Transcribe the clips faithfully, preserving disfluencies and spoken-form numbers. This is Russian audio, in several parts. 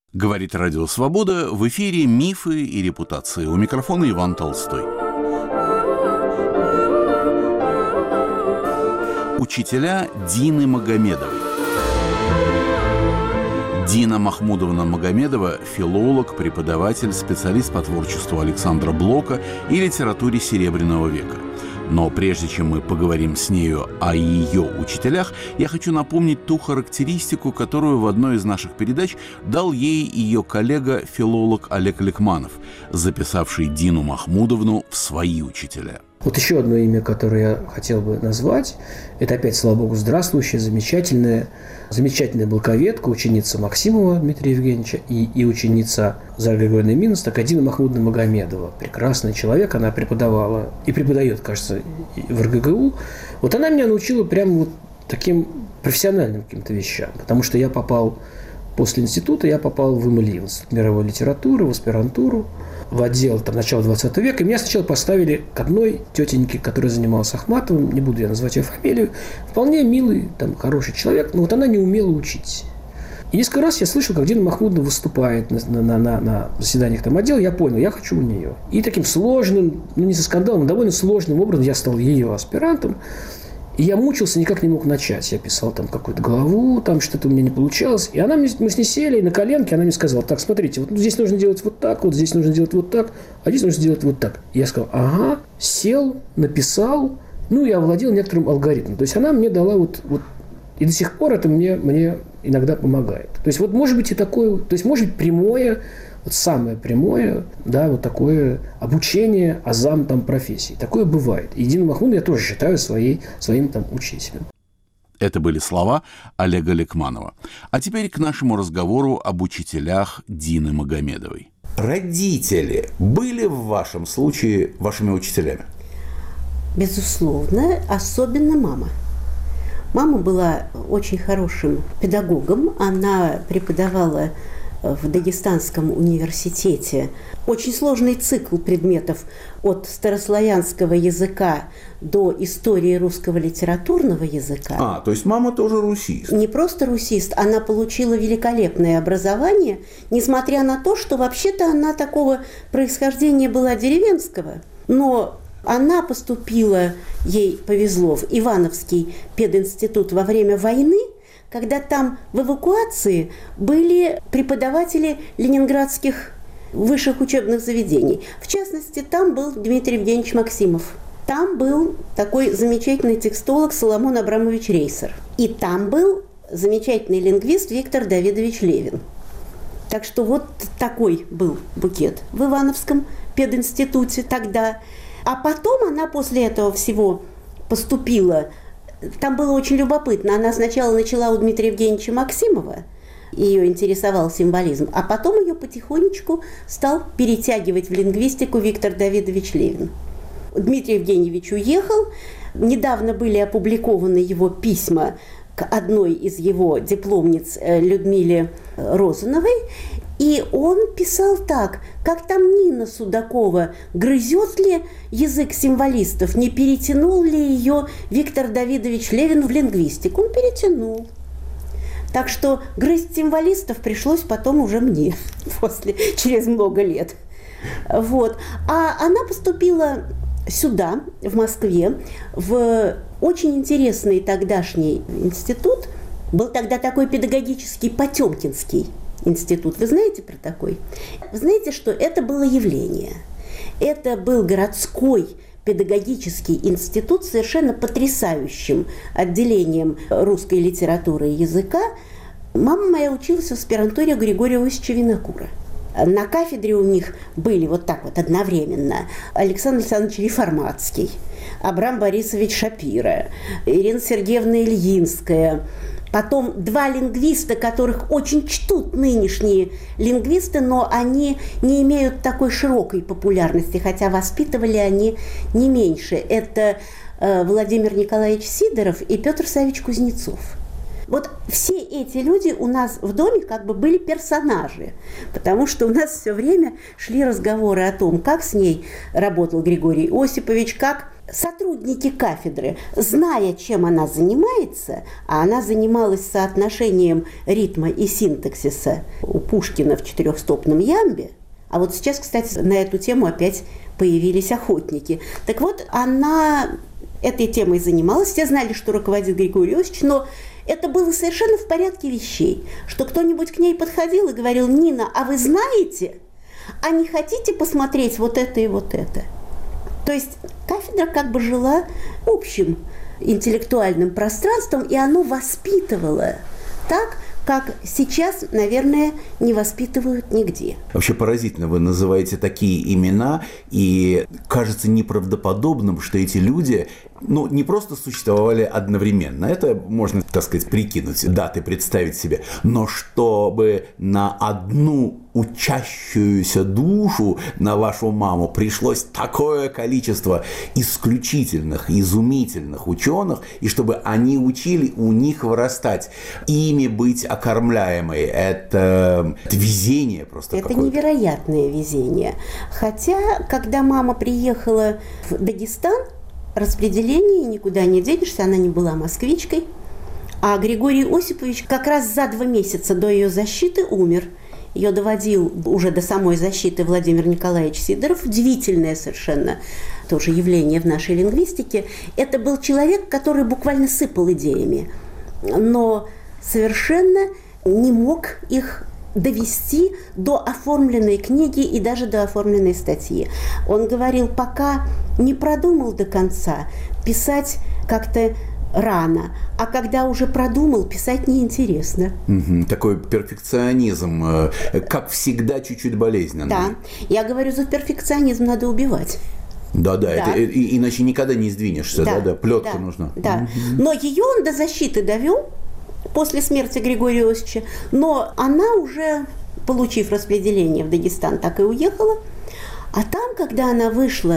Говорит Радио Свобода, в эфире «Мифы и репутации». У микрофона Иван Толстой. Учителя Дины Магомедовой. Дина Махмудовна Магомедова – филолог, преподаватель, специалист по творчеству Александра Блока и литературе Серебряного века. Но прежде чем мы поговорим с нею о ее учителях, я хочу напомнить ту характеристику, которую в одной из наших передач дал ей ее коллега-филолог Олег Ликманов, записавший Дину Махмудовну в свои учителя. Вот еще одно имя, которое я хотел бы назвать, это опять, слава богу, здравствующая, замечательная, замечательная блоковедка, ученица Максимова Дмитрия Евгеньевича и, и ученица Зары Григорьевны Минус, так Дина Махмудовна Магомедова. Прекрасный человек, она преподавала и преподает, кажется, в эр гэ гэ у. Вот она меня научила прямо вот таким профессиональным каким-то вещам, потому что я попал после института, я попал в эм эл и, в Институт мировой литературы, в аспирантуру, в отдел там, начала двадцатого века. И меня сначала поставили к одной тетеньке, которая занималась Ахматовым, не буду я называть ее фамилию, вполне милый, там, хороший человек, но вот она не умела учить. И несколько раз я слышал, как Дина Махмудовна выступает на, на, на, на заседаниях там отдела, я понял, я хочу у нее. И таким сложным, ну не со скандалом, но довольно сложным образом я стал ее аспирантом. И я мучился, никак не мог начать. Я писал там какую-то главу, там что-то у меня не получалось. И она мне, мы с ней сели, и на коленке она мне сказала: так, смотрите, вот здесь нужно делать вот так, вот здесь нужно делать вот так, а здесь нужно делать вот так. И я сказал: ага, сел, написал, ну, я овладел некоторым алгоритмом. То есть она мне дала вот, вот и до сих пор это мне, мне иногда помогает. То есть вот может быть и такое, то есть может быть прямое, вот самое прямое, да, вот такое обучение азам там профессии. Такое бывает. И Дину Махмудовну я тоже считаю своей, своим там учителем. Это были слова Олега Ликманова. А теперь к нашему разговору об учителях Дины Магомедовой. Родители были в вашем случае вашими учителями? Безусловно, особенно мама. Мама была очень хорошим педагогом. Она преподавала в Дагестанском университете очень сложный цикл предметов от старославянского языка до истории русского литературного языка. А, то есть мама тоже русист. Не просто русист, она получила великолепное образование, несмотря на то, что вообще-то она такого происхождения была деревенского. Но она поступила, ей повезло, в Ивановский пединститут во время войны, когда там в эвакуации были преподаватели ленинградских высших учебных заведений. В частности, там был Дмитрий Евгеньевич Максимов. Там был такой замечательный текстолог Соломон Абрамович Рейсер. И там был замечательный лингвист Виктор Давидович Левин. Так что вот такой был букет в Ивановском пединституте тогда. А потом она после этого всего поступила. Там было очень любопытно. Она сначала начала у Дмитрия Евгеньевича Максимова, ее интересовал символизм, а потом ее потихонечку стал перетягивать в лингвистику Виктор Давидович Левин. Дмитрий Евгеньевич уехал. Недавно были опубликованы его письма к одной из его дипломниц Людмиле Розановой. И он писал так: как там Нина Судакова, грызет ли язык символистов, не перетянул ли ее Виктор Давидович Левин в лингвистику? Он перетянул. Так что грызть символистов пришлось потом уже мне, после, через много лет. Вот. А она поступила сюда, в Москве, в очень интересный тогдашний институт. Был тогда такой педагогический Потемкинский институт. Вы знаете про такой? Вы знаете, что это было явление. Это был городской педагогический институт с совершенно потрясающим отделением русской литературы и языка. Мама моя училась в аспирантуре Григория Иосифовича Винокура. На кафедре у них были вот так вот одновременно Александр Александрович Реформатский, Абрам Борисович Шапира, Ирина Сергеевна Ильинская. Потом два лингвиста, которых очень чтут нынешние лингвисты, но они не имеют такой широкой популярности, хотя воспитывали они не меньше. Это э, Владимир Николаевич Сидоров и Петр Савич Кузнецов. Вот все эти люди у нас в доме как бы были персонажи, потому что у нас все время шли разговоры о том, как с ней работал Григорий Осипович, как сотрудники кафедры, зная, чем она занимается, а она занималась соотношением ритма и синтаксиса у Пушкина в четырехстопном ямбе, а вот сейчас, кстати, на эту тему опять появились охотники. Так вот, она этой темой занималась, все знали, что руководит Григорий Иосифович, но это было совершенно в порядке вещей, что кто-нибудь к ней подходил и говорил: «Нина, а вы знаете, а не хотите посмотреть вот это и вот это?» То есть кафедра как бы жила общим интеллектуальным пространством, и оно воспитывало так, как сейчас, наверное, не воспитывают нигде. Вообще поразительно, вы называете такие имена, и кажется неправдоподобным, что эти люди, ну, не просто существовали одновременно, это можно, так сказать, прикинуть, даты представить себе, но чтобы на одну учащуюся душу, на вашу маму, пришлось такое количество исключительных, изумительных ученых, и чтобы они учили у них вырастать, ими быть окормляемой, это, это везение просто это какое-то. Невероятное везение. Хотя, когда мама приехала в Дагестан, распределение, никуда не денешься, она не была москвичкой, а Григорий Осипович как раз за два месяца до ее защиты умер. Ее доводил уже до самой защиты Владимир Николаевич Сидоров. Удивительное совершенно тоже явление в нашей лингвистике. Это был человек, который буквально сыпал идеями, но совершенно не мог их довести до оформленной книги и даже до оформленной статьи. Он говорил, пока не продумал до конца, писать как-то рано, а когда уже продумал, писать неинтересно. Угу, такой перфекционизм, как всегда, чуть-чуть болезненный. Да, я говорю, за перфекционизм надо убивать. Да, да, да. Это, и, иначе никогда не сдвинешься, да, да, да. Плетка да, нужна. Да. Угу. Но ее он до защиты довел после смерти Григория Иосифовича, но она уже, получив распределение в Дагестан, так и уехала. А там, когда она вышла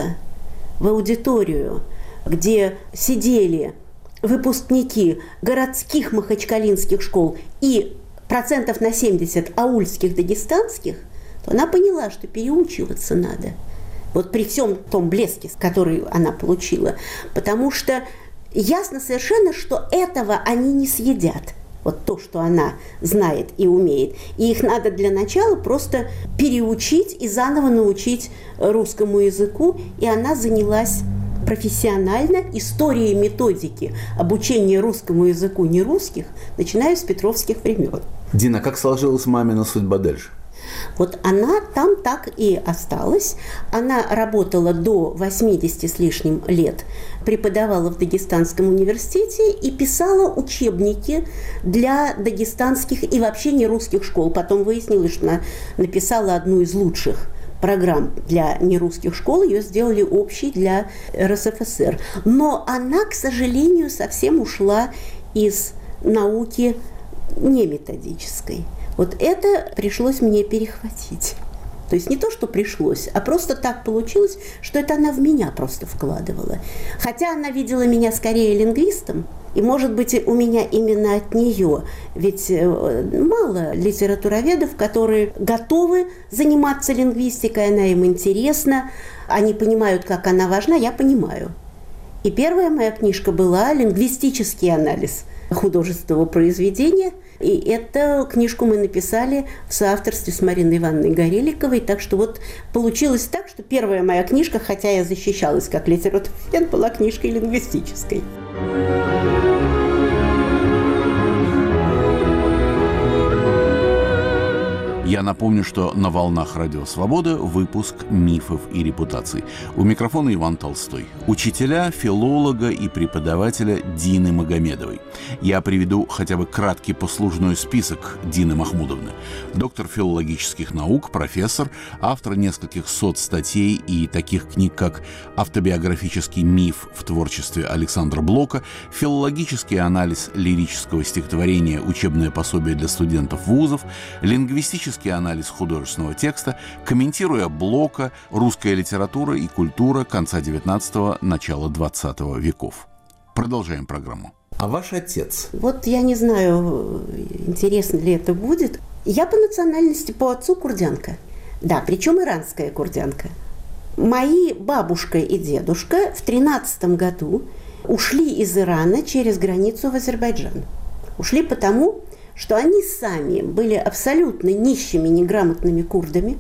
в аудиторию, где сидели выпускники городских махачкалинских школ и процентов на семьдесят аульских дагестанских, то она поняла, что переучиваться надо. Вот при всем том блеске, который она получила. Потому что ясно совершенно, что этого они не съедят. Вот то, что она знает и умеет. И их надо для начала просто переучить и заново научить русскому языку. И она занялась профессионально историей методики обучения русскому языку нерусских, начиная с петровских времен. Дина, как сложилась мамина судьба дальше? Вот она там так и осталась. Она работала до восьмидесяти с лишним лет, преподавала в Дагестанском университете и писала учебники для дагестанских и вообще нерусских школ. Потом выяснилось, что она написала одну из лучших программ для нерусских школ, ее сделали общей для эр эс эф эс эр. Но она, к сожалению, совсем ушла из науки неметодической. Вот это пришлось мне перехватить. То есть не то, что пришлось, а просто так получилось, что это она в меня просто вкладывала. Хотя она видела меня скорее лингвистом, и, может быть, у меня именно от нее. Ведь мало литературоведов, которые готовы заниматься лингвистикой, она им интересна, они понимают, как она важна, я понимаю. И первая моя книжка была «Лингвистический анализ художественного произведения». И эту книжку мы написали в соавторстве с Мариной Ивановной Гореликовой. Так что вот получилось так, что первая моя книжка, хотя я защищалась как литературовед, была книжкой лингвистической. Я напомню, что на волнах Радио Свобода выпуск «Мифов и репутаций». У микрофона Иван Толстой, учителя, филолога и преподавателя Дины Магомедовой. Я приведу хотя бы краткий послужной список Дины Махмудовны. Доктор филологических наук, профессор, автор нескольких сот статей и таких книг, как «Автобиографический миф в творчестве Александра Блока», «Филологический анализ лирического стихотворения. Учебное пособие для студентов вузов», «Лингвистический анализ художественного текста», комментируя Блока, «Русская литература и культура конца девятнадцатого – начала двадцатого веков». Продолжаем программу. А ваш отец? Вот я не знаю, интересно ли это будет. Я по национальности, по отцу курдянка. Да, причем иранская курдянка. Мои бабушка и дедушка в тринадцатом году ушли из Ирана через границу в Азербайджан. Ушли потому, что они сами были абсолютно нищими, неграмотными курдами.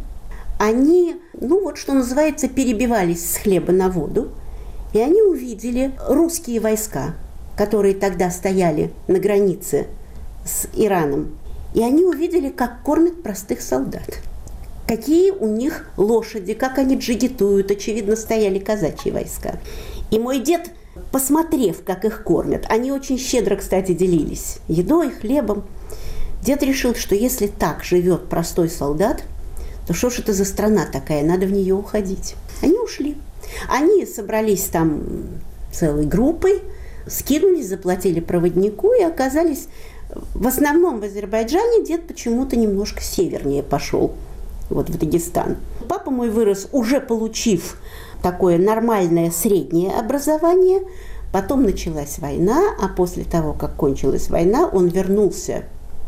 Они, ну вот что называется, перебивались с хлеба на воду. И они увидели русские войска, которые тогда стояли на границе с Ираном. И они увидели, как кормят простых солдат. Какие у них лошади, как они джигитуют. Очевидно, стояли казачьи войска. И мой дед, посмотрев, как их кормят, они очень щедро, кстати, делились едой, хлебом. Дед решил, что если так живет простой солдат, то что ж это за страна такая, надо в нее уходить. Они ушли. Они собрались там целой группой, скинулись, заплатили проводнику и оказались в основном в Азербайджане. Дед почему-то немножко севернее пошел, вот в Дагестан. Папа мой вырос, уже получив такое нормальное среднее образование. Потом началась война, а после того, как кончилась война, он вернулся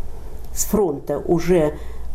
с фронта уже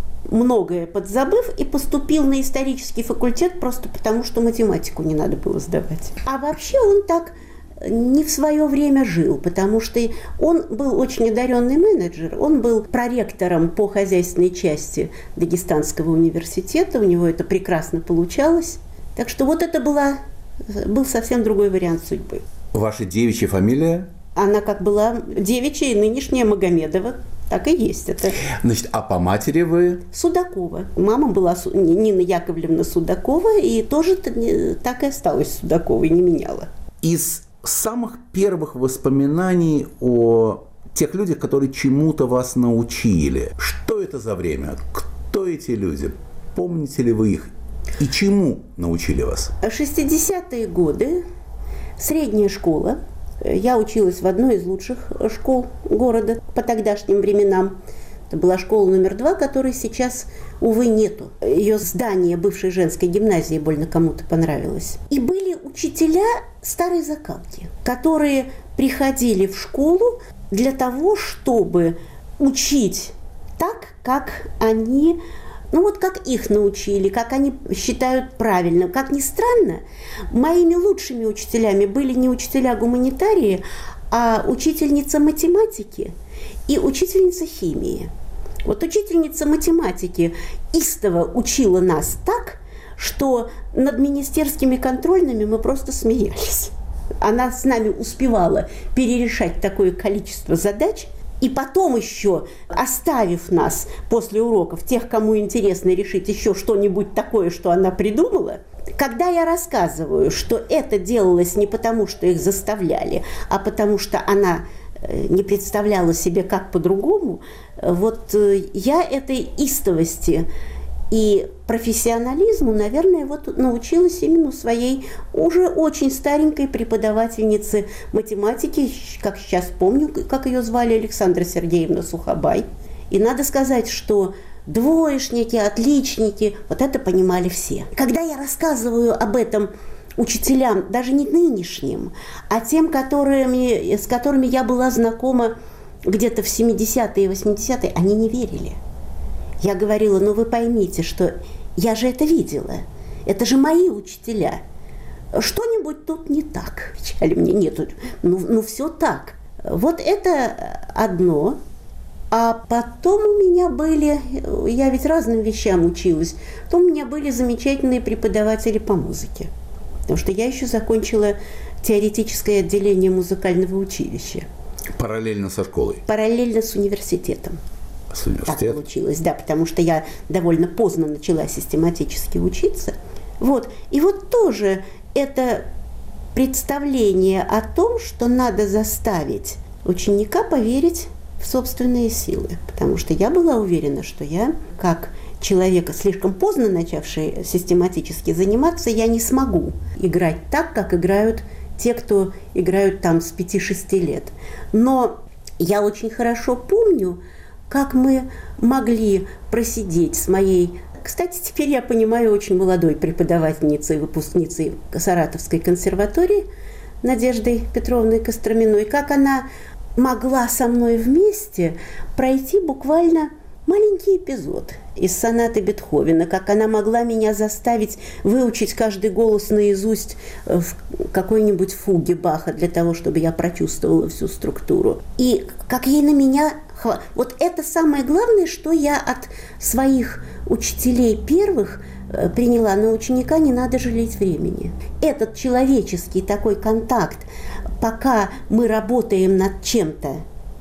многое подзабыв и поступил на исторический факультет просто потому, что математику не надо было сдавать. А вообще он так не в свое время жил, потому что он был очень одаренный менеджер, он был проректором по хозяйственной части Дагестанского университета, у него это прекрасно получалось. Так что вот это была, был совсем другой вариант судьбы. Ваша девичья фамилия? Она как была девичья и нынешняя Магомедова. Так и есть это. Значит, а по матери вы? Судакова. Мама была Нина Яковлевна Судакова, и тоже так и осталась Судаковой, не меняла. Из самых первых воспоминаний о тех людях, которые чему-то вас научили, что это за время? Кто эти люди? Помните ли вы их? И чему научили вас? шестидесятые годы, средняя школа. Я училась в одной из лучших школ города по тогдашним временам. Это была школа номер два, которой сейчас, увы, нету. Ее здание бывшей женской гимназии больно кому-то понравилось. И были учителя старой закалки, которые приходили в школу для того, чтобы учить так, как они... Ну вот как их научили, как они считают правильно. Как ни странно, моими лучшими учителями были не учителя-гуманитарии, а учительница математики и учительница химии. Вот учительница математики истово учила нас так, что над министерскими контрольными мы просто смеялись. Она с нами успевала перерешать такое количество задач, и потом еще, оставив нас после уроков, тех, кому интересно решить еще что-нибудь такое, что она придумала, когда я рассказываю, что это делалось не потому, что их заставляли, а потому что она не представляла себе, как по-другому, вот я этой истовости и профессионализму, наверное, вот научилась именно у своей уже очень старенькой преподавательницы математики, как сейчас помню, как ее звали, Александра Сергеевна Сухобай. И надо сказать, что двоечники, отличники, вот это понимали все. Когда я рассказываю об этом учителям, даже не нынешним, а тем, которыми, с которыми я была знакома где-то в семидесятые и восьмидесятые, они не верили. Я говорила, ну вы поймите, что я же это видела. Это же мои учителя. Что-нибудь тут не так. Кричали мне, нет, ну, ну все так. Вот это одно. А потом у меня были, я ведь разным вещам училась, потом у меня были замечательные преподаватели по музыке. Потому что я еще закончила теоретическое отделение музыкального училища. Параллельно со школой? Параллельно с университетом. С университетом? Так получилось, да, потому что я довольно поздно начала систематически учиться. Вот. И вот тоже это представление о том, что надо заставить ученика поверить в собственные силы. Потому что я была уверена, что я, как человек, слишком поздно начавший систематически заниматься, я не смогу играть так, как играют те, кто играют там с пяти-шести лет. Но я очень хорошо помню, как мы могли просидеть с моей, кстати, теперь я понимаю, очень молодой преподавательницей и выпускницей Саратовской консерватории Надеждой Петровной Костроминой, как она могла со мной вместе пройти буквально маленький эпизод из сонаты Бетховена, как она могла меня заставить выучить каждый голос наизусть в какой-нибудь фуге Баха для того, чтобы я прочувствовала всю структуру. И как ей на меня... Вот это самое главное, что я от своих учителей первых приняла. На ученика не надо жалеть времени. Этот человеческий такой контакт, пока мы работаем над чем-то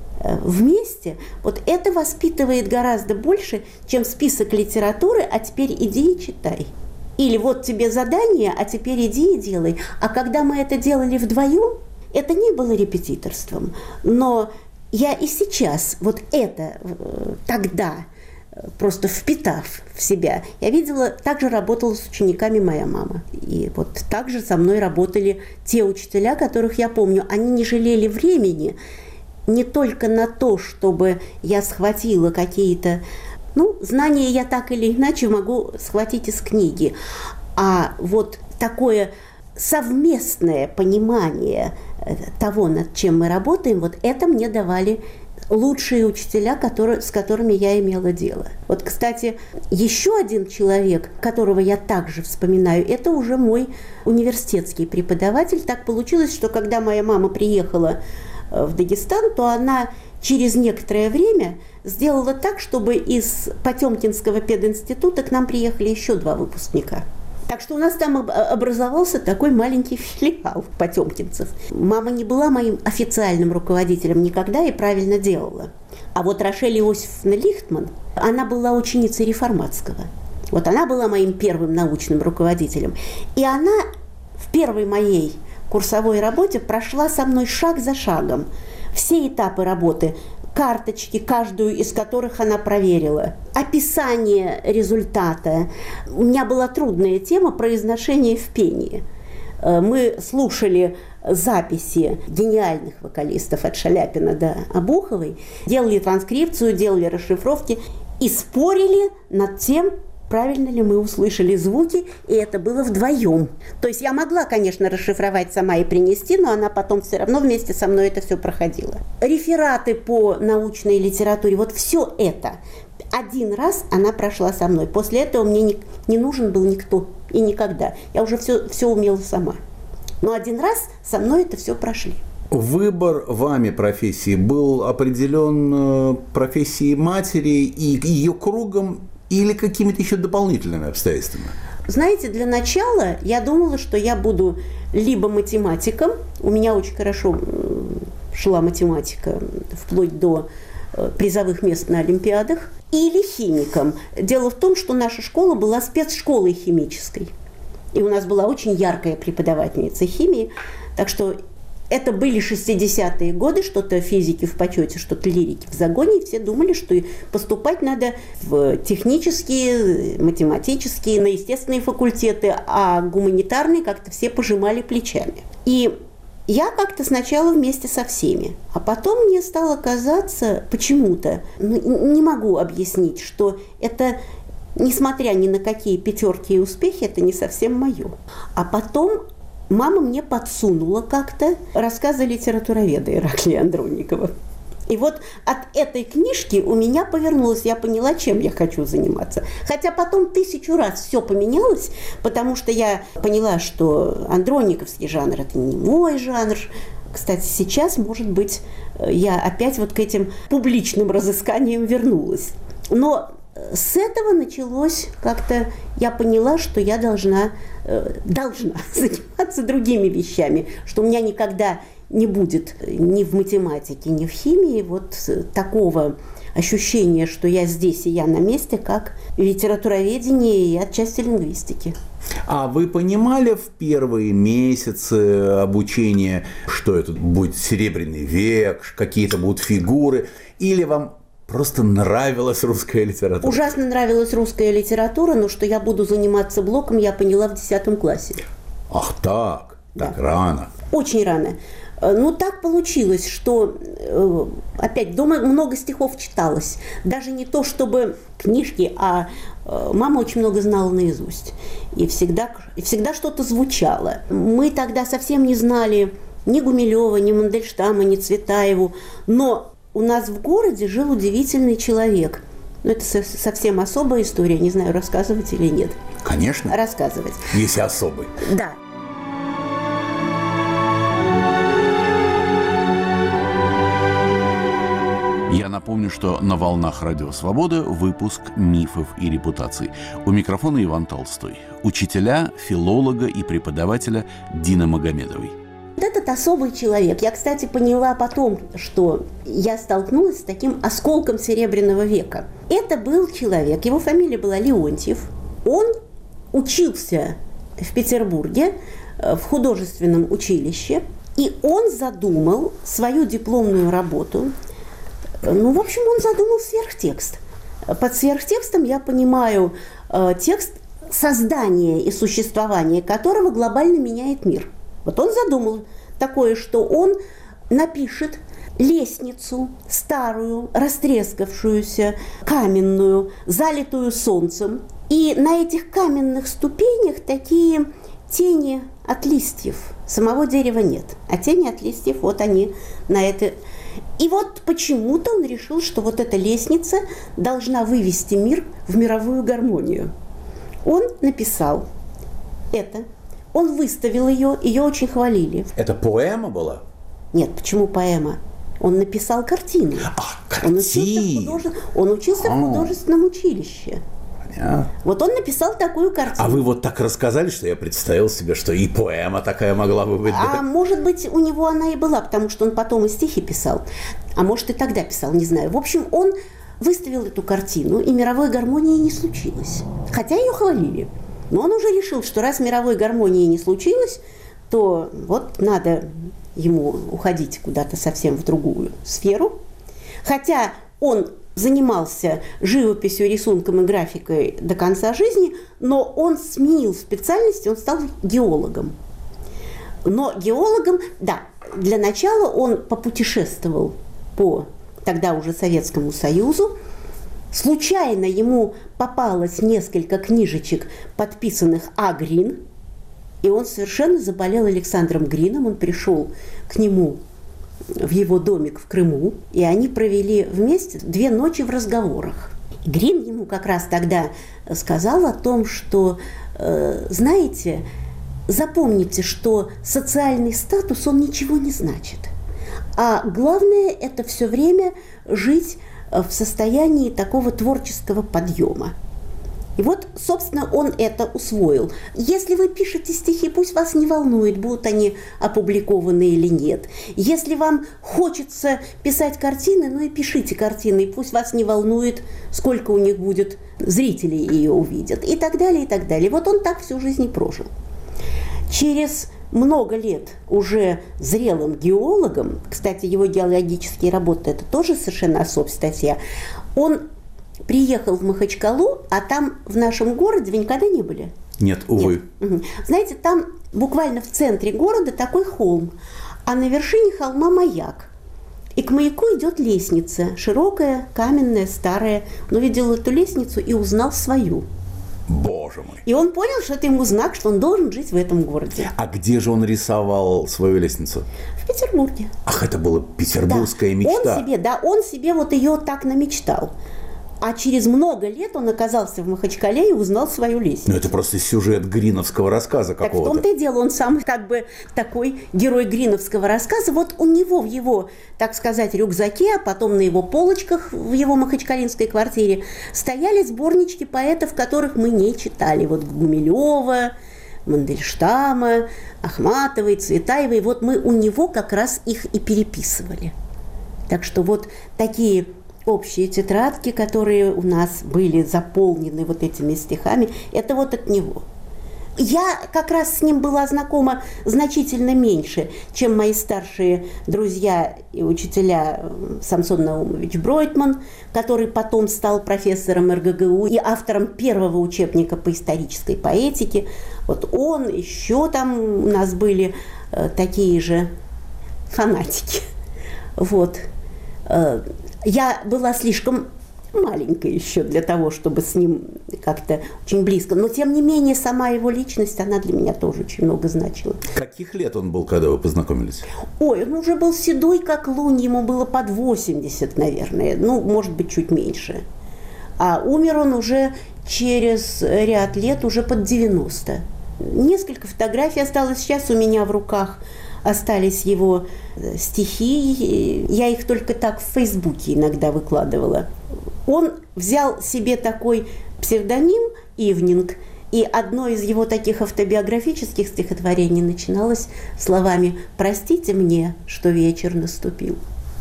вместе, вот это воспитывает гораздо больше, чем список литературы, а теперь иди и читай. Или вот тебе задание, а теперь иди и делай. А когда мы это делали вдвоем, это не было репетиторством. Но я и сейчас вот это тогда, просто впитав в себя, я видела, так же работала с учениками моя мама. И вот так же со мной работали те учителя, которых я помню. Они не жалели времени не только на то, чтобы я схватила какие-то... Ну, знания я так или иначе могу схватить из книги. А вот такое совместное понимание того, над чем мы работаем, вот это мне давали лучшие учителя, которые, с которыми я имела дело. Вот, кстати, еще один человек, которого я также вспоминаю, это уже мой университетский преподаватель. Так получилось, что когда моя мама приехала в Дагестан, то она через некоторое время сделала так, чтобы из Потемкинского пединститута к нам приехали еще два выпускника. Так что у нас там образовался такой маленький филиал потемкинцев. Мама не была моим официальным руководителем никогда и правильно делала. А вот Рошель Иосифовна Лихтман, она была ученицей Реформатского. Вот она была моим первым научным руководителем. И она в первой моей курсовой работе прошла со мной шаг за шагом все этапы работы, карточки, каждую из которых она проверила, описание результата. У меня была трудная тема произношения в пении. Мы слушали записи гениальных вокалистов от Шаляпина до Обуховой, делали транскрипцию, делали расшифровки и спорили над тем, правильно ли мы услышали звуки, и это было вдвоем. То есть я могла, конечно, расшифровать сама и принести, но она потом все равно вместе со мной это все проходила. Рефераты по научной литературе, вот все это. Один раз она прошла со мной. После этого мне не, не нужен был никто и никогда. Я уже все, все умела сама. Но один раз со мной это все прошли. Выбор вами профессии был определен профессией матери и ее кругом, или какими-то еще дополнительными обстоятельствами? Знаете, для начала я думала, что я буду либо математиком, у меня очень хорошо шла математика, вплоть до призовых мест на олимпиадах, или химиком. Дело в том, что наша школа была спецшколой химической, и у нас была очень яркая преподавательница химии, так что это были шестидесятые годы, что-то физики в почете, что-то лирики в загоне, и все думали, что поступать надо в технические, математические, на естественные факультеты, а гуманитарные как-то все пожимали плечами. И я как-то сначала вместе со всеми, а потом мне стало казаться почему-то, ну, не могу объяснить, что это, несмотря ни на какие пятерки и успехи, это не совсем мое. А потом мама мне подсунула как-то рассказы литературоведа Ираклия Андронникова. И вот от этой книжки у меня повернулось, я поняла, чем я хочу заниматься. Хотя потом тысячу раз все поменялось, потому что я поняла, что андронниковский жанр – это не мой жанр. Кстати, сейчас, может быть, я опять вот к этим публичным разысканиям вернулась. Но с этого началось как-то, я поняла, что я должна, э, должна заниматься другими вещами, что у меня никогда не будет ни в математике, ни в химии вот такого ощущения, что я здесь и я на месте, как в литературоведении и отчасти лингвистики. А вы понимали в первые месяцы обучения, что это будет Серебряный век, какие-то будут фигуры, или вам просто нравилась русская литература? Ужасно нравилась русская литература, но что я буду заниматься блоком, я поняла в десятом классе. Ах так, так да. Рано. Очень рано. Ну, так получилось, что, опять, дома много стихов читалось. Даже не то, чтобы книжки, а мама очень много знала наизусть. И всегда, и всегда что-то звучало. Мы тогда совсем не знали ни Гумилева, ни Мандельштама, ни Цветаеву. Но у нас в городе жил удивительный человек. Ну, это со- совсем особая история, не знаю, рассказывать или нет. Конечно. Рассказывать. Если особый. Да. Я напомню, что на волнах Радио Свобода выпуск «Мифов и репутаций». У микрофона Иван Толстой. Учителя, филолога и преподавателя Дина Магомедовой. Этот особый человек. Я, кстати, поняла потом, что я столкнулась с таким осколком Серебряного века. Это был человек, его фамилия была Леонтьев. Он учился в Петербурге в художественном училище, и он задумал свою дипломную работу. Ну, в общем, он задумал сверхтекст. Под сверхтекстом я понимаю э, текст создания и существования которого глобально меняет мир. Вот он задумал такое, что он напишет лестницу старую, растрескавшуюся, каменную, залитую солнцем. И на этих каменных ступенях такие тени от листьев. Самого дерева нет, а тени от листьев, вот они на это. И вот почему-то он решил, что вот эта лестница должна вывести мир в мировую гармонию. Он написал это. Он выставил ее, ее очень хвалили. Это поэма была? Нет, почему поэма? Он написал картину. А, картину. Он учился в, художе... Он учился в художественном училище. Понятно. Вот он написал такую картину. А вы вот так рассказали, что я представил себе, что и поэма такая могла бы быть. А может быть, у него она и была, потому что он потом и стихи писал. А может, и тогда писал, не знаю. В общем, он выставил эту картину, и мировой гармонии не случилось. Хотя ее хвалили. Но он уже решил, что раз мировой гармонии не случилось, то вот надо ему уходить куда-то совсем в другую сферу. Хотя он занимался живописью, рисунком и графикой до конца жизни, но он сменил специальность, он стал геологом. Но геологом, да, для начала он попутешествовал по тогда уже Советскому Союзу. Случайно ему попалось несколько книжечек, подписанных А. Грин, и он совершенно заболел Александром Грином. Он пришел к нему в его домик в Крыму, и они провели вместе две ночи в разговорах. Грин ему как раз тогда сказал о том, что, э, знаете, запомните, что социальный статус, он ничего не значит. А главное – это все время жить в состоянии такого творческого подъема. И вот, собственно, он это усвоил. Если вы пишете стихи, пусть вас не волнует, будут они опубликованы или нет. Если вам хочется писать картины, ну и пишите картины, и пусть вас не волнует, сколько у них будет зрителей ее увидят. И так далее, и так далее. Вот он так всю жизнь и прожил. Через много лет уже зрелым геологом, кстати, его геологические работы, это тоже совершенно особая статья, он приехал в Махачкалу, а там в нашем городе вы никогда не были? Нет, увы. Нет. Угу. Знаете, там буквально в центре города такой холм, а на вершине холма маяк. И к маяку идет лестница, широкая, каменная, старая. Он увидел эту лестницу и узнал свою. Боже мой. И он понял, что это ему знак, что он должен жить в этом городе. А где же он рисовал свою лестницу? В Петербурге. Ах, это была петербургская да. мечта. Он себе, да, он себе вот ее так намечтал. А через много лет он оказался в Махачкале и узнал свою лестницу. Ну, это просто сюжет гриновского рассказа какого-то. Так в том-то и дело, он сам как бы такой герой гриновского рассказа. Вот у него в его, так сказать, рюкзаке, а потом на его полочках в его махачкалинской квартире стояли сборнички поэтов, которых мы не читали. Вот Гумилева, Мандельштама, Ахматовой, Цветаевой. Вот мы у него как раз их и переписывали. Так что вот такие общие тетрадки, которые у нас были заполнены вот этими стихами, это вот от него. Я как раз с ним была знакома значительно меньше, чем мои старшие друзья и учителя Самсон Наумович Бройтман, который потом стал профессором эр гэ гэ у и автором первого учебника по исторической поэтике. Вот он, еще там у нас были э, такие же фанатики. Вот. Я была слишком маленькая еще для того, чтобы с ним как-то очень близко. Но, тем не менее, сама его личность, она для меня тоже очень много значила. Каких лет он был, когда вы познакомились? Ой, он уже был седой, как лунь, ему было под восемьдесят, наверное. Ну, может быть, чуть меньше. А умер он уже через ряд лет, уже под девяносто. Несколько фотографий осталось сейчас у меня в руках. Остались его стихи. Я их только так в Фейсбуке иногда выкладывала. Он взял себе такой псевдоним «Ивнинг», и одно из его таких автобиографических стихотворений начиналось словами «Простите мне, что вечер наступил».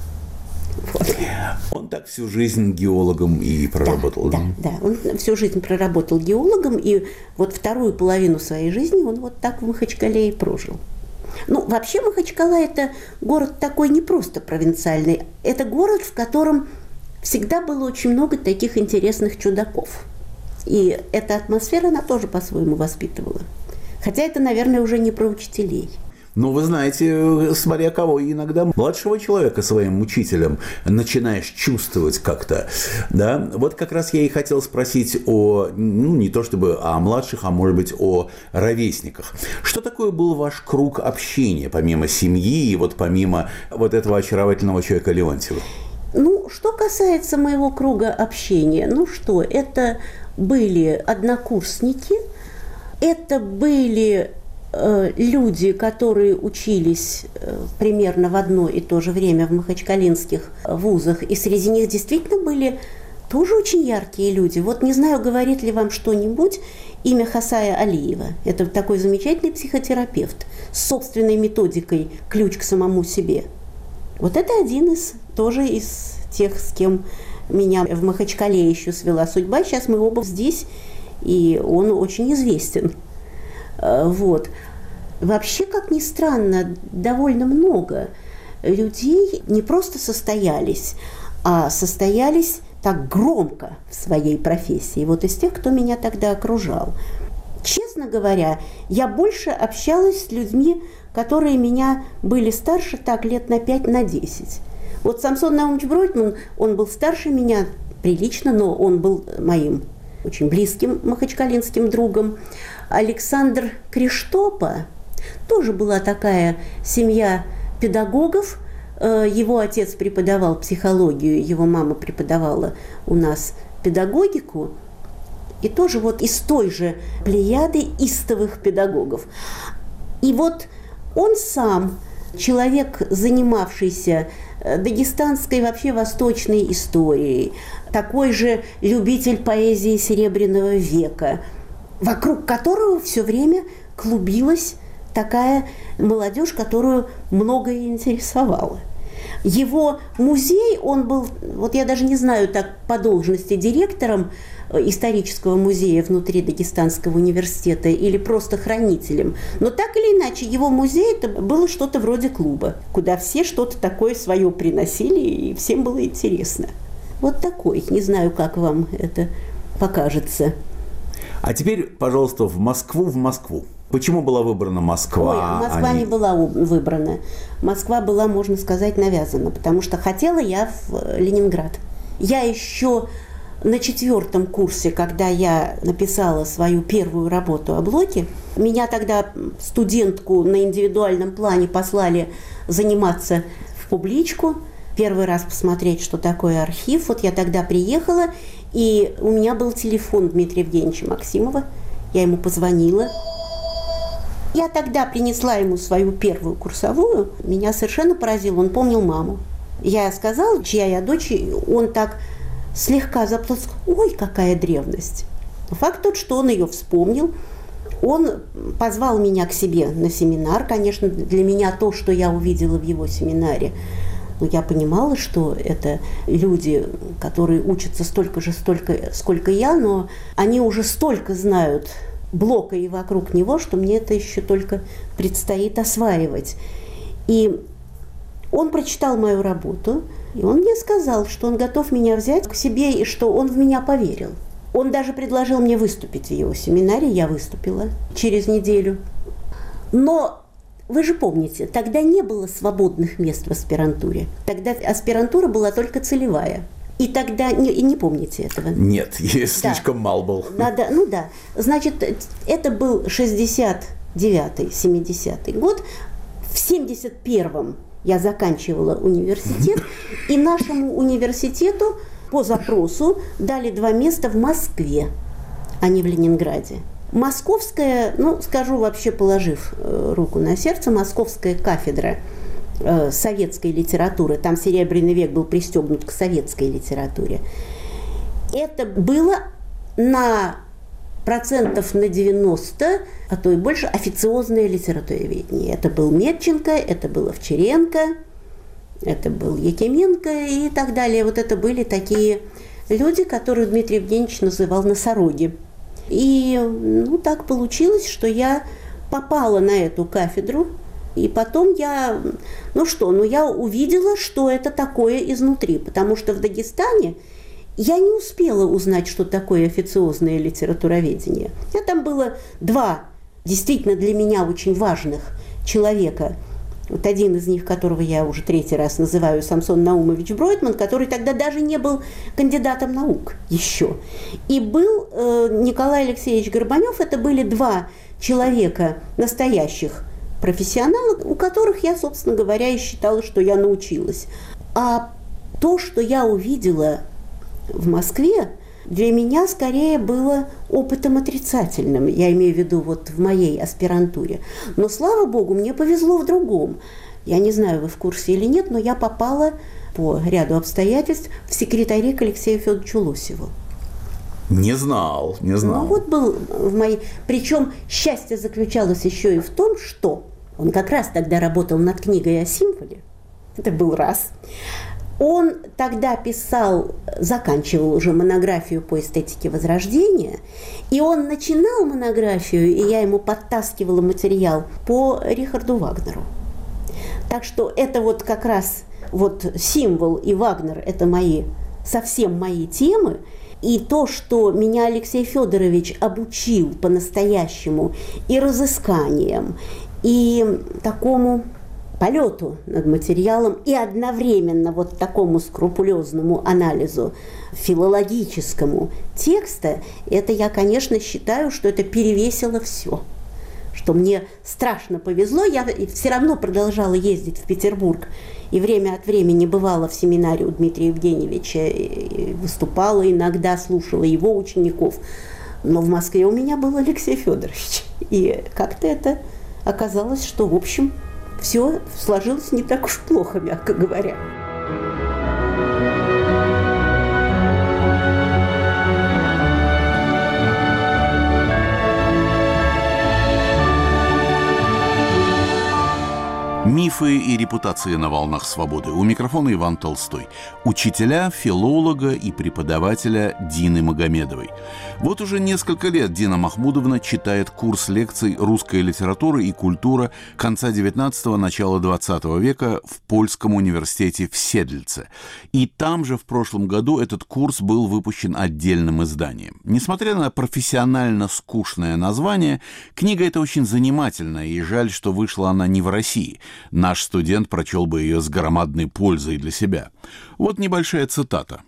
Вот. Он так всю жизнь геологом и проработал. Да, да, да, он всю жизнь проработал геологом, и вот вторую половину своей жизни он вот так в Махачкале и прожил. Ну, вообще Махачкала – это город такой не просто провинциальный, это город, в котором всегда было очень много таких интересных чудаков. И эта атмосфера, она тоже по-своему воспитывала. Хотя это, наверное, уже не про учителей. Ну, вы знаете, смотря кого, иногда младшего человека своим учителем начинаешь чувствовать как-то, да. Вот как раз я и хотел спросить о, ну, не то чтобы о младших, а может быть о ровесниках. Что такое был ваш круг общения, помимо семьи и вот помимо вот этого очаровательного человека Леонтьева? Ну, что касается моего круга общения, ну что, это были однокурсники, это были э, люди, которые учились э, примерно в одно и то же время в махачкалинских вузах, и среди них действительно были тоже очень яркие люди. Вот не знаю, говорит ли вам что-нибудь имя Хасая Алиева. Это такой замечательный психотерапевт с собственной методикой «Ключ к самому себе». Вот это один из, тоже из тех, с кем меня в Махачкале еще свела судьба. Сейчас мы оба здесь, и он очень известен. Вот. Вообще, как ни странно, довольно много людей не просто состоялись, а состоялись так громко в своей профессии. Вот из тех, кто меня тогда окружал. Честно говоря, я больше общалась с людьми, которые меня были старше так лет на пять, на десять. Вот Самсон Наумович Бройтман, он был старше меня прилично, но он был моим очень близким махачкалинским другом. Александр Криштопа, тоже была такая семья педагогов. Его отец преподавал психологию, его мама преподавала у нас педагогику. И тоже вот из той же плеяды истовых педагогов. И вот он сам, человек, занимавшийся дагестанской, вообще восточной историей, такой же любитель поэзии Серебряного века, вокруг которого все время клубилась такая молодежь, которую многое интересовало. Его музей, он был, вот я даже не знаю так по должности, директором исторического музея внутри Дагестанского университета или просто хранителем. Но так или иначе, его музей это было что-то вроде клуба, куда все что-то такое свое приносили, и всем было интересно. Вот такой. Не знаю, как вам это покажется. А теперь, пожалуйста, в Москву, в Москву. Почему была выбрана Москва? Ой, а Москва они... не была выбрана. Москва была, можно сказать, навязана, потому что хотела я в Ленинград. Я еще на четвертом курсе, когда я написала свою первую работу о Блоке, меня тогда, студентку, на индивидуальном плане послали заниматься в публичку, первый раз посмотреть, что такое архив. Вот я тогда приехала, и у меня был телефон Дмитрия Евгеньевича Максимова. Я ему позвонила. Я тогда принесла ему свою первую курсовую. Меня совершенно поразило. Он помнил маму. Я сказала, чья я дочь, и он так слегка заплакал. Ой, какая древность. Факт тот, что он ее вспомнил. Он позвал меня к себе на семинар. Конечно, для меня то, что я увидела в его семинаре, но я понимала, что это люди, которые учатся столько же, столько, сколько я, но они уже столько знают Блока и вокруг него, что мне это еще только предстоит осваивать. И он прочитал мою работу, и он мне сказал, что он готов меня взять к себе, и что он в меня поверил. Он даже предложил мне выступить в его семинаре, я выступила через неделю. Но вы же помните, тогда не было свободных мест в аспирантуре. Тогда аспирантура была только целевая. И тогда, не, не помните этого? Нет, я да. слишком мал был. Надо, ну да, значит, это был шестьдесят девятый семидесятый год. В семьдесят первом я заканчивала университет, и нашему университету по запросу дали два места в Москве, а не в Ленинграде. Московская, ну, скажу вообще, положив руку на сердце, московская кафедра э, советской литературы, там Серебряный век был пристегнут к советской литературе, это было на процентов на девяносто, а то и больше, официозное литературоведение. Это был Медченко, это был Овчаренко, это был Якименко и так далее. Вот это были такие люди, которые Дмитрий Евгеньевич называл носороги. И ну, так получилось, что я попала на эту кафедру, и потом я, ну что, ну я увидела, что это такое изнутри, потому что в Дагестане я не успела узнать, что такое официозное литературоведение. Я там было два действительно для меня очень важных человека. Вот один из них, которого я уже третий раз называю, Самсон Наумович Бройтман, который тогда даже не был кандидатом наук еще. И был э, Николай Алексеевич Горбанев. Это были два человека настоящих профессионалов, у которых я, собственно говоря, и считала, что я научилась. А то, что я увидела в Москве, для меня скорее было опытом отрицательным, я имею в виду вот в моей аспирантуре. Но, слава богу, мне повезло в другом. Я не знаю, вы в курсе или нет, но я попала по ряду обстоятельств в секретари к Алексею Федоровичу Лосеву. Не знал, не знал. Ну вот был в моей... Причем счастье заключалось еще и в том, что он как раз тогда работал над книгой о символе. Это был раз. Он тогда писал, заканчивал уже монографию по эстетике Возрождения, и он начинал монографию, и я ему подтаскивала материал по Рихарду Вагнеру. Так что это вот как раз вот символ и Вагнер – это мои, совсем мои темы. И то, что меня Алексей Федорович обучил по-настоящему и разысканиям, и такому полету над материалом, и одновременно вот такому скрупулезному анализу филологическому текста, это я, конечно, считаю, что это перевесило все. Что мне страшно повезло, я все равно продолжала ездить в Петербург, и время от времени бывала в семинаре у Дмитрия Евгеньевича, выступала иногда, слушала его учеников. Но в Москве у меня был Алексей Федорович. И как-то это оказалось, что, в общем, все сложилось не так уж плохо, мягко говоря. Мифы и репутации на волнах свободы. У микрофона Иван Толстой. Учителя, филолога и преподавателя Дины Магомедовой. Вот уже несколько лет Дина Махмудовна читает курс лекций «Русская литература и культура» конца девятнадцатого – начала двадцатого века в Польском университете в Седльце. И там же в прошлом году этот курс был выпущен отдельным изданием. Несмотря на профессионально скучное название, книга эта очень занимательная, и жаль, что вышла она не в России. Наш студент прочел бы ее с громадной пользой для себя. Вот небольшая цитата.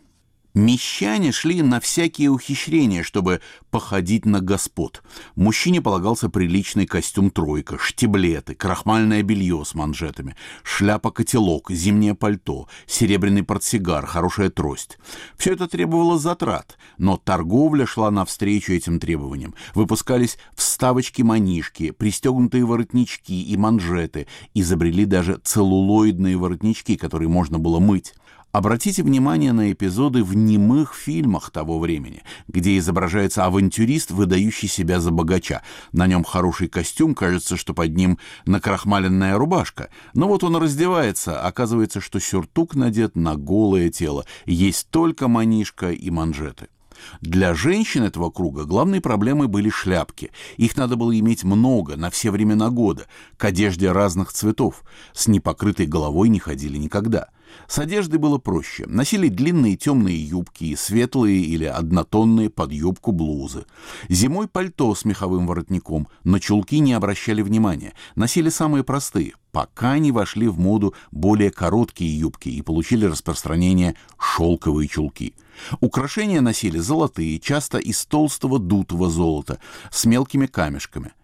«Мещане шли на всякие ухищрения, чтобы походить на господ. Мужчине полагался приличный костюм-тройка, штиблеты, крахмальное белье с манжетами, шляпа-котелок, зимнее пальто, серебряный портсигар, хорошая трость. Все это требовало затрат, но торговля шла навстречу этим требованиям. Выпускались вставочки-манишки, пристегнутые воротнички и манжеты, изобрели даже целлулоидные воротнички, которые можно было мыть. Обратите внимание на эпизоды в немых фильмах того времени, где изображается авантюрист, выдающий себя за богача. На нем хороший костюм, кажется, что под ним накрахмаленная рубашка. Но вот он раздевается, оказывается, что сюртук надет на голое тело, есть только манишка и манжеты. Для женщин этого круга главной проблемой были шляпки. Их надо было иметь много, на все времена года, к одежде разных цветов. С непокрытой головой не ходили никогда. С одеждой было проще. Носили длинные темные юбки, светлые или однотонные под юбку блузы. Зимой пальто с меховым воротником, на чулки не обращали внимания. Носили самые простые, пока не вошли в моду более короткие юбки и получили распространение шелковые чулки. Украшения носили золотые, часто из толстого дутого золота, с мелкими камешками. К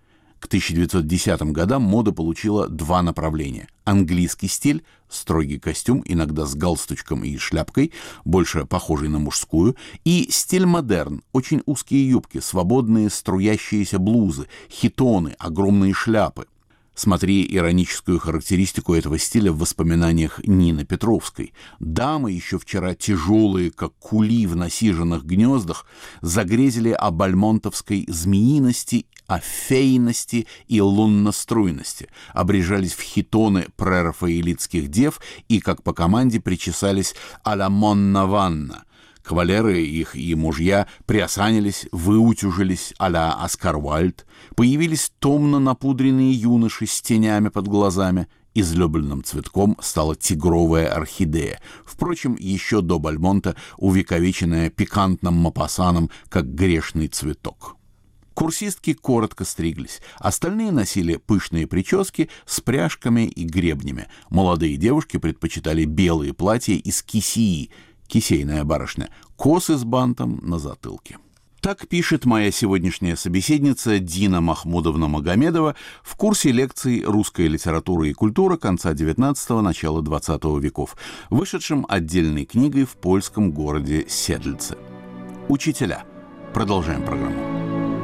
К тысяча девятьсот десятым годам мода получила два направления. Английский стиль, строгий костюм, иногда с галстучком и шляпкой, больше похожий на мужскую, и стиль модерн, очень узкие юбки, свободные струящиеся блузы, хитоны, огромные шляпы. Смотри ироническую характеристику этого стиля в воспоминаниях Нины Петровской. Дамы, еще вчера тяжелые, как кули в насиженных гнездах, загрезили о бальмонтовской змеиности, о фейности и лунноструйности, обрежались в хитоны прерафаэлитских дев и, как по команде, причесались а-ля Монна Ванна. Кавалеры их и мужья приосанились, выутюжились а-ля Оскар Уайльд, появились томно напудренные юноши с тенями под глазами, излюбленным цветком стала тигровая орхидея, впрочем, еще до Бальмонта увековеченная пикантным мопассаном, как грешный цветок. Курсистки коротко стриглись, остальные носили пышные прически с пряжками и гребнями. Молодые девушки предпочитали белые платья из кисеи, кисейная барышня, косы с бантом на затылке. Так пишет моя сегодняшняя собеседница Дина Махмудовна Магомедова в курсе лекций «Русская литература и культура» конца девятнадцатого – начала двадцатого веков, вышедшим отдельной книгой в польском городе Седльце. Учителя. Продолжаем программу.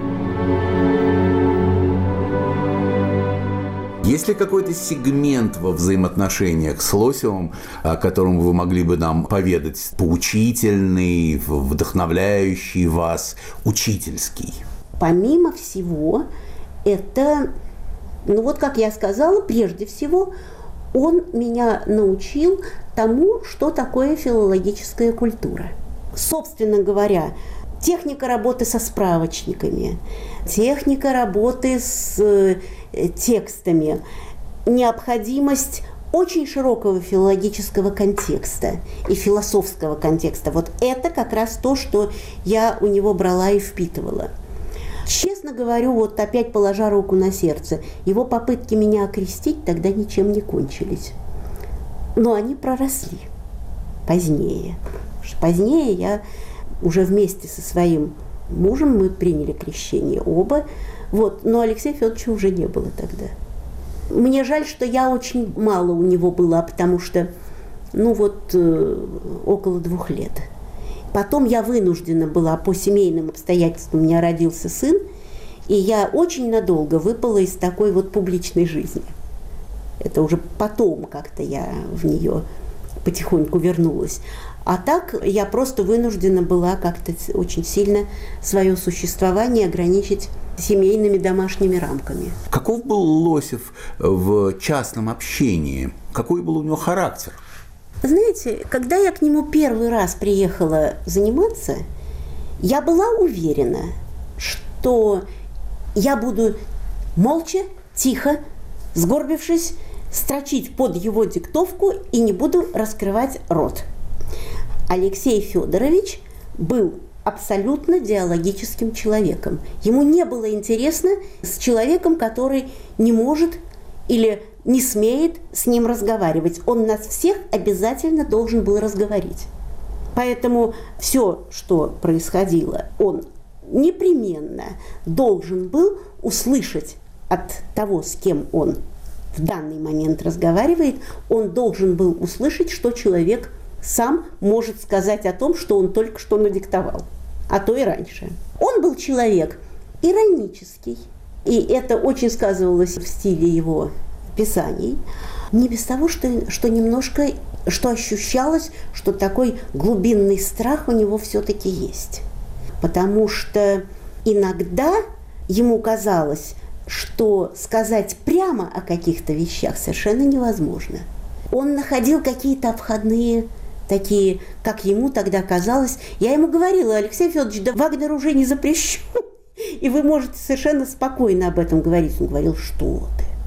Есть ли какой-то сегмент во взаимоотношениях с Лосевым, о котором вы могли бы нам поведать, поучительный, вдохновляющий вас, учительский? Помимо всего, это, ну вот как я сказала, прежде всего, он меня научил тому, что такое филологическая культура. Собственно говоря, техника работы со справочниками, техника работы с текстами, необходимость очень широкого филологического контекста и философского контекста. Вот это как раз то, что я у него брала и впитывала. Честно говорю, вот опять положа руку на сердце, его попытки меня окрестить тогда ничем не кончились. Но они проросли позднее. Позднее я уже вместе со своим мужем мы приняли крещение оба. Вот, но Алексея Федоровича уже не было тогда. Мне жаль, что я очень мало у него была, потому что, ну вот, э, около двух лет. Потом я вынуждена была по семейным обстоятельствам, у меня родился сын, и я очень надолго выпала из такой вот публичной жизни. Это уже потом как-то я в нее потихоньку вернулась. А так я просто вынуждена была как-то очень сильно свое существование ограничить семейными домашними рамками. Каков был Лосев в частном общении? Какой был у него характер? Знаете, когда я к нему первый раз приехала заниматься, я была уверена, что я буду молча, тихо, сгорбившись, строчить под его диктовку и не буду раскрывать рот. Алексей Федорович был абсолютно диалогическим человеком. Ему не было интересно с человеком, который не может или не смеет с ним разговаривать. Он нас всех обязательно должен был разговорить. Поэтому все, что происходило, он непременно должен был услышать от того, с кем он в данный момент разговаривает, он должен был услышать, что человек сам может сказать о том, что он только что надиктовал, а то и раньше. Он был человек иронический, и это очень сказывалось в стиле его писаний. Не без того, что, что немножко, что ощущалось, что такой глубинный страх у него все-таки есть. Потому что иногда ему казалось, что сказать прямо о каких-то вещах совершенно невозможно. Он находил какие-то обходные такие, как ему тогда казалось. Я ему говорила: Алексей Федорович, да Вагнер уже не запрещен, и вы можете совершенно спокойно об этом говорить. Он говорил: что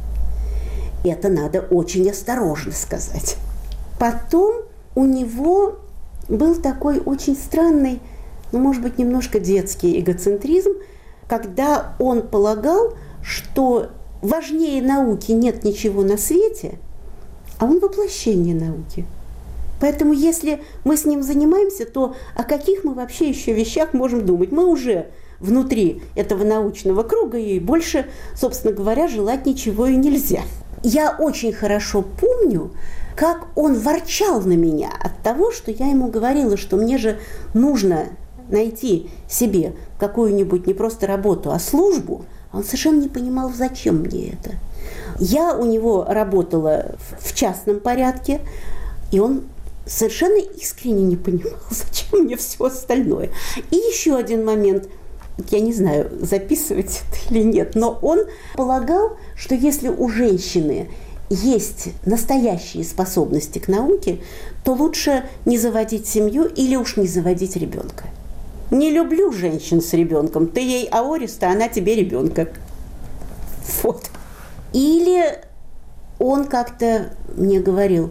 ты? Это надо очень осторожно сказать. Потом у него был такой очень странный, ну, может быть, немножко детский эгоцентризм, когда он полагал, что важнее науки нет ничего на свете, а он воплощение науки. Поэтому если мы с ним занимаемся, то о каких мы вообще еще вещах можем думать? Мы уже внутри этого научного круга, и больше, собственно говоря, желать ничего и нельзя. Я очень хорошо помню, как он ворчал на меня от того, что я ему говорила, что мне же нужно найти себе какую-нибудь не просто работу, а службу. Он совершенно не понимал, зачем мне это. Я у него работала в частном порядке, и он совершенно искренне не понимал, зачем мне все остальное. И еще один момент, я не знаю, записывать это или нет, но он полагал, что если у женщины есть настоящие способности к науке, то лучше не заводить семью или уж не заводить ребенка. Не люблю женщин с ребенком. Ты ей аориста, она тебе ребенка. Вот. Или он как-то мне говорил: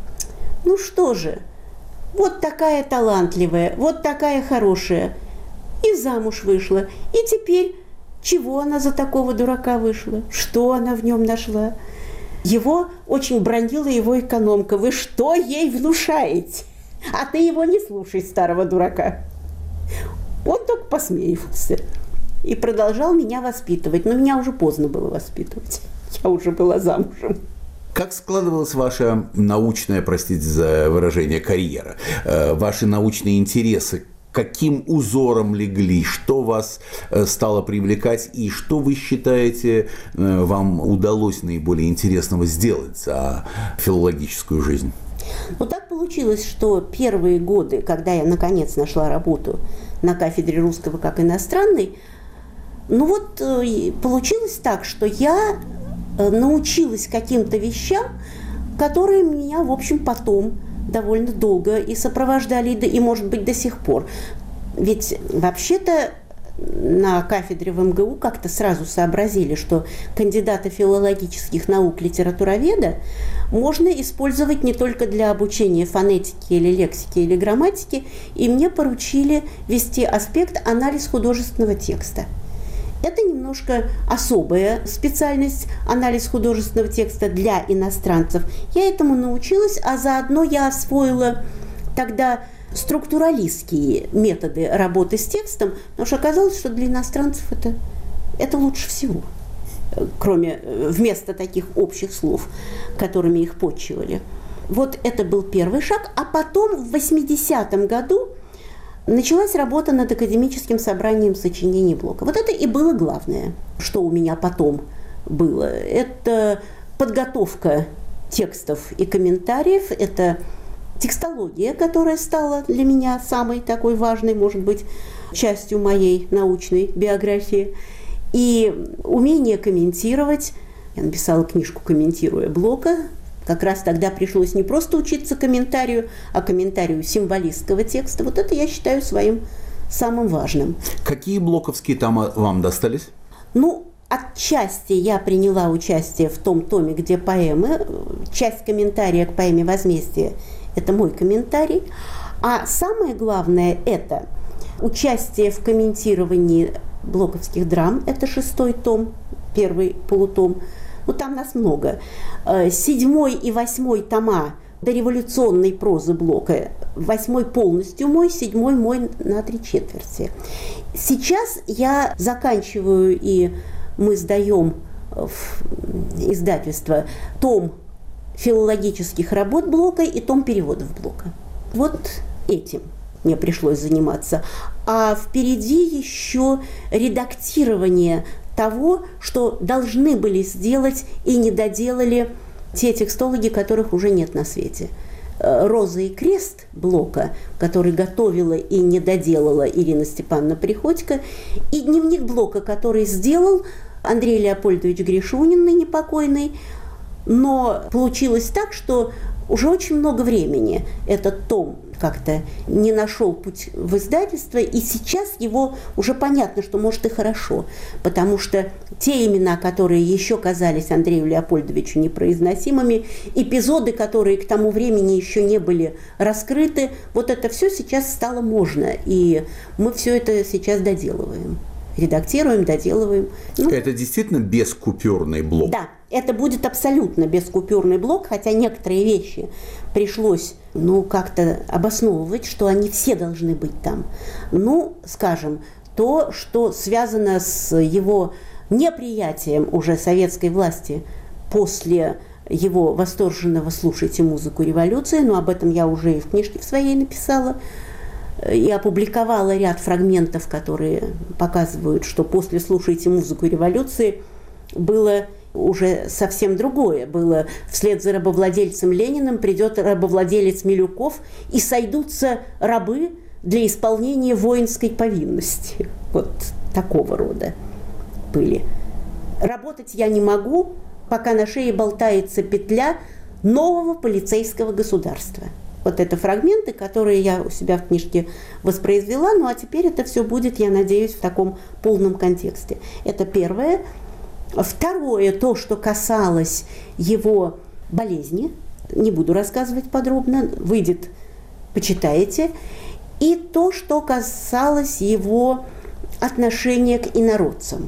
ну что же, вот такая талантливая, вот такая хорошая, и замуж вышла. И теперь чего она за такого дурака вышла? Что она в нем нашла? Его очень бранила его экономка. Вы что ей внушаете? А ты его не слушай, старого дурака. Он только посмеивался и продолжал меня воспитывать. Но меня уже поздно было воспитывать. Я уже была замужем. Как складывалась ваша научная, простите за выражение, карьера? Ваши научные интересы? Каким узором легли? Что вас стало привлекать? И что вы считаете, вам удалось наиболее интересного сделать за филологическую жизнь? Ну, так получилось, что первые годы, когда я наконец нашла работу на кафедре русского как иностранной, ну вот получилось так, что я научилась каким-то вещам, которые меня, в общем, потом довольно долго и сопровождали, и, может быть, до сих пор. Ведь вообще-то на кафедре в эм гэ у как-то сразу сообразили, что кандидата филологических наук литературоведа можно использовать не только для обучения фонетики или лексики или грамматики, и мне поручили вести аспект анализ художественного текста. Это немножко особая специальность, анализ художественного текста для иностранцев. Я этому научилась, а заодно я освоила тогда структуралистские методы работы с текстом, потому что оказалось, что для иностранцев это, это лучше всего, кроме вместо таких общих слов, которыми их почивали. Вот это был первый шаг, а потом в восьмидесятом году началась работа над академическим собранием сочинений Блока. Вот это и было главное, что у меня потом было. Это подготовка текстов и комментариев, это текстология, которая стала для меня самой такой важной, может быть, частью моей научной биографии, и умение комментировать. Я написала книжку, комментируя Блока. Как раз тогда пришлось не просто учиться комментарию, а комментарию символистского текста. Вот это я считаю своим самым важным. Какие блоковские тома вам достались? Ну, отчасти я приняла участие в том томе, где поэмы. Часть комментария к поэме «Возмездие» – это мой комментарий. А самое главное – это участие в комментировании блоковских драм. Это шестой том, первый полутом. Ну, там нас много. Седьмой и восьмой тома дореволюционной прозы Блока. Восьмой полностью мой, седьмой мой на три четверти. Сейчас я заканчиваю, и мы сдаем в издательство том филологических работ Блока и том переводов Блока. Вот этим мне пришлось заниматься. А впереди еще редактирование того, что должны были сделать и не доделали те текстологи, которых уже нет на свете. «Роза и крест» Блока, который готовила и не доделала Ирина Степановна Приходько, и дневник Блока, который сделал Андрей Леопольдович Гришунин, ныне покойный. Но получилось так, что уже очень много времени этот том как-то не нашел путь в издательство, и сейчас его уже понятно, что может и хорошо, потому что те имена, которые еще казались Андрею Леопольдовичу непроизносимыми, эпизоды, которые к тому времени еще не были раскрыты, вот это все сейчас стало можно, и мы все это сейчас доделываем. Редактируем, доделываем. Ну, это действительно бескупюрный блок? Да, это будет абсолютно бескупюрный блок, хотя некоторые вещи пришлось, ну, как-то обосновывать, что они все должны быть там. Ну, скажем, то, что связано с его неприятием уже советской власти после его восторженного «Слушайте музыку революции», но об этом я уже и в книжке в своей написала, и опубликовала ряд фрагментов, которые показывают, что после «Слушайте музыку революции» было уже совсем другое. Было вслед за рабовладельцем Лениным придет рабовладелец Милюков, и сойдутся рабы для исполнения воинской повинности. Вот такого рода были. Работать я не могу, пока на шее болтается петля нового полицейского государства. Вот это фрагменты, которые я у себя в книжке воспроизвела, ну а теперь это все будет, я надеюсь, в таком полном контексте. Это первое. Второе, то, что касалось его болезни, не буду рассказывать подробно, выйдет, почитаете. И то, что касалось его отношения к инородцам.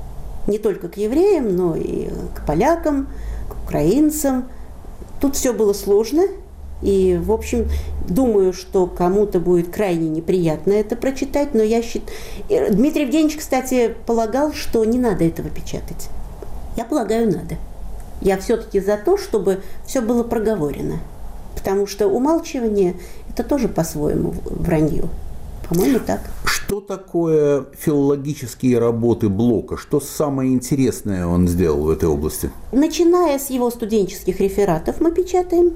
Не только к евреям, но и к полякам, к украинцам. Тут все было сложно. И, в общем, думаю, что кому-то будет крайне неприятно это прочитать, но я считаю... Дмитрий Евгеньевич, кстати, полагал, что не надо этого печатать. Я полагаю, надо. Я все-таки за то, чтобы все было проговорено. Потому что умалчивание – это тоже по-своему вранье. По-моему, так. Что такое филологические работы Блока? Что самое интересное он сделал в этой области? Начиная с его студенческих рефератов мы печатаем,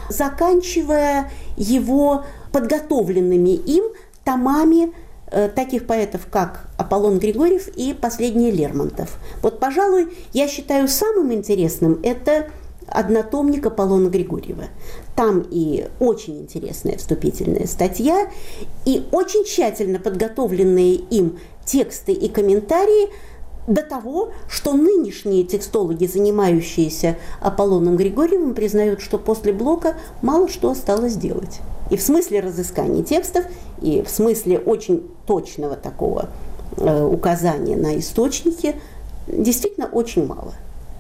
заканчивая его подготовленными им томами э, таких поэтов, как Аполлон Григорьев и последний Лермонтов. Вот, пожалуй, я считаю самым интересным это однотомник Аполлона Григорьева. Там и очень интересная вступительная статья, и очень тщательно подготовленные им тексты и комментарии до того, что нынешние текстологи, занимающиеся Аполлоном Григорьевым, признают, что после Блока мало что осталось делать. И в смысле разыскания текстов, и в смысле очень точного такого э, указания на источники действительно очень мало.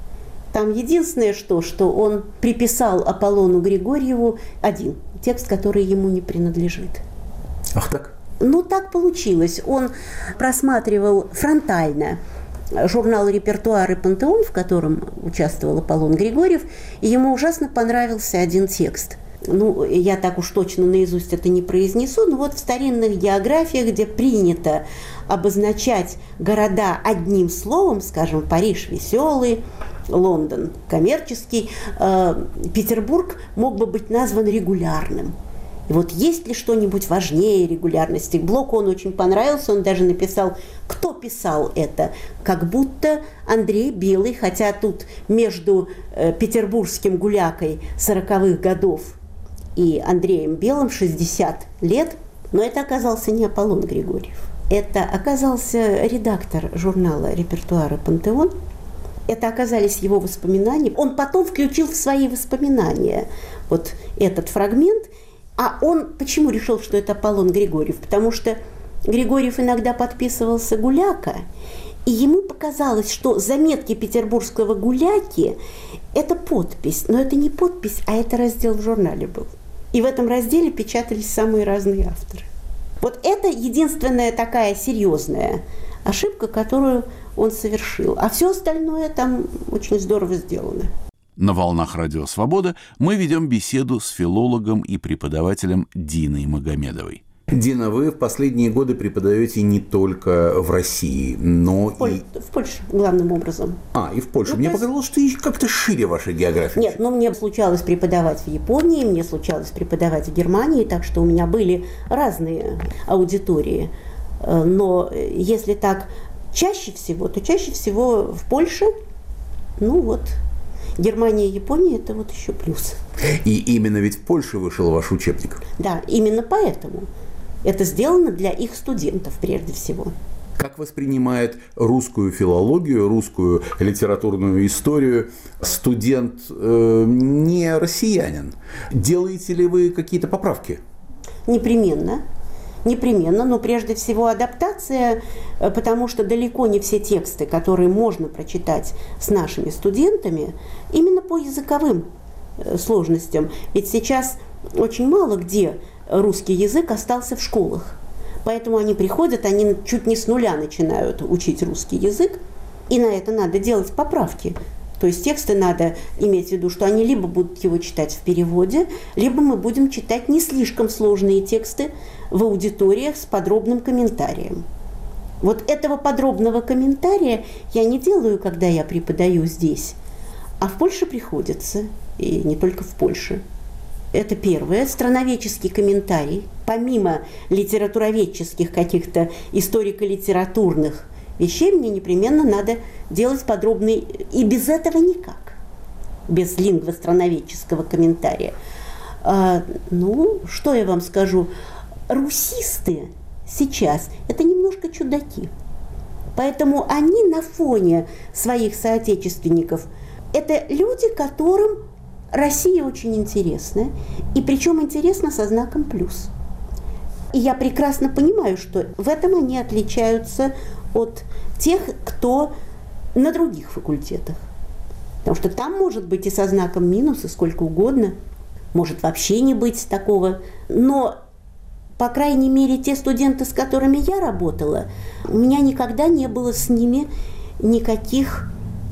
Там единственное, что, что он приписал Аполлону Григорьеву один текст, который ему не принадлежит. Ах так? Ну, так получилось. Он просматривал фронтально журнал «Репертуар» и «Пантеон», в котором участвовал Аполлон Григорьев, и ему ужасно понравился один текст. Ну, я так уж точно наизусть это не произнесу, но вот в старинных географиях, где принято обозначать города одним словом, скажем, Париж веселый, Лондон коммерческий, э, Петербург мог бы быть назван регулярным. И вот есть ли что-нибудь важнее регулярности? Блоку он очень понравился, он даже написал, кто писал это, как будто Андрей Белый, хотя тут между э, петербургским гулякой сороковых годов и Андреем Белым шестьдесят лет, но это оказался не Аполлон Григорьев. Это оказался редактор журнала «Репертуар» и «Пантеон». Это оказались его воспоминания. Он потом включил в свои воспоминания вот этот фрагмент. А он почему решил, что это Аполлон Григорьев? Потому что Григорьев иногда подписывался Гуляка, и ему показалось, что заметки петербургского Гуляки – это подпись. Но это не подпись, а это раздел в журнале был. И в этом разделе печатались самые разные авторы. Вот это единственная такая серьезная ошибка, которую он совершил. А все остальное там очень здорово сделано. На «Волнах Радио Свобода» мы ведем беседу с филологом и преподавателем Диной Магомедовой. Дина, вы в последние годы преподаете не только в России, но в Поль... и... В Польше, главным образом. А, и в Польше. Ну, мне то есть... показалось, что как-то шире ваша география. Нет, ну мне случалось преподавать в Японии, мне случалось преподавать в Германии, так что у меня были разные аудитории. Но если так чаще всего, то чаще всего в Польше, ну вот... Германия и Япония – это вот еще плюс. И именно ведь в Польше вышел ваш учебник. Да, именно поэтому. Это сделано для их студентов прежде всего. Как воспринимает русскую филологию, русскую литературную историю студент э, не россиянин? Делаете ли вы какие-то поправки? Непременно. Непременно, но прежде всего адаптация, потому что далеко не все тексты, которые можно прочитать с нашими студентами, именно по языковым сложностям. Ведь сейчас очень мало где русский язык остался в школах. Поэтому они приходят, они чуть не с нуля начинают учить русский язык, и на это надо делать поправки. То есть тексты надо иметь в виду, что они либо будут его читать в переводе, либо мы будем читать не слишком сложные тексты в аудиториях с подробным комментарием. Вот этого подробного комментария я не делаю, когда я преподаю здесь, а в Польше приходится, и не только в Польше. Это первое. Страноведческий комментарий. Помимо литературоведческих каких-то историко-литературных вещей, мне непременно надо делать подробный, и без этого никак, без лингвостроноведческого комментария. А, ну, что я вам скажу? Русисты сейчас – это немножко чудаки. Поэтому они на фоне своих соотечественников – это люди, которым Россия очень интересна, и причем интересна со знаком плюс. И я прекрасно понимаю, что в этом они отличаются от тех, кто на других факультетах. Потому что там может быть и со знаком минус, и сколько угодно. Может вообще не быть такого. Но, по крайней мере, те студенты, с которыми я работала, у меня никогда не было с ними никаких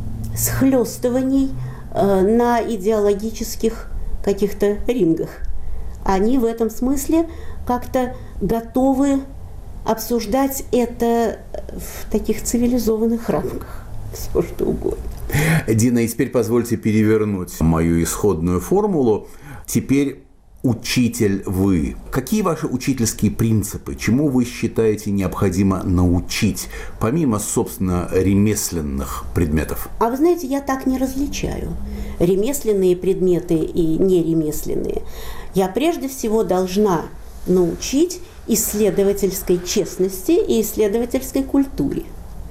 схлестываний э, на идеологических каких-то рингах. Они в этом смысле как-то готовы обсуждать это в таких цивилизованных рамках. Все что угодно. Дина, и теперь позвольте перевернуть мою исходную формулу. Теперь учитель вы. Какие ваши учительские принципы? Чему вы считаете необходимо научить, помимо, собственно, ремесленных предметов? А вы знаете, я так не различаю ремесленные предметы и неремесленные. Я прежде всего должна научить исследовательской честности и исследовательской культуре.